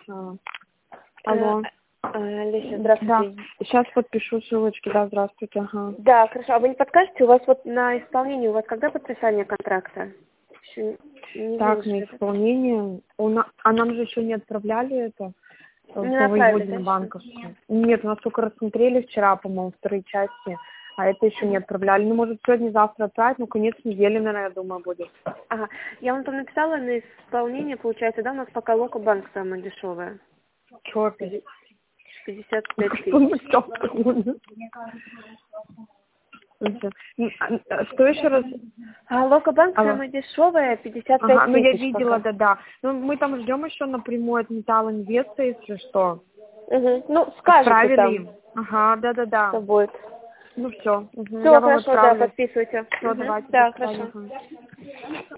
Алло. Леся, здравствуйте. Да, сейчас подпишу ссылочки, да, здравствуйте, ага. Да, хорошо. А вы не подскажете, у вас вот на исполнение, у вас когда подписание контракта? Еще не Так, на вышло. исполнение. А нам же еще не отправляли это Не по направили, выводе на да, банковскую. Нет, у нас только рассмотрели вчера, по-моему, вторые части, а это еще не отправляли. Ну, может, сегодня-завтра отправить, ну, конец недели, наверное, я думаю, будет. Ага. Я вам там написала на исполнение, получается, да, у нас пока Локобанк самая дешевая. Чё опять? 55 Что тысяч. не все? Что еще раз? А Локобанк Алло. самая дешевая, 55 Ага, ну я тысяч видела, пока. да. Ну, мы там ждем еще напрямую от Металл Инвеста, если что. Угу. Ну, скажете Отправили там, им. Ага, да. что будет. Ну все, я Все, вам хорошо, да, отправлю. подписывайте. Все, Угу. давайте, до Да, свидания. хорошо. Ага.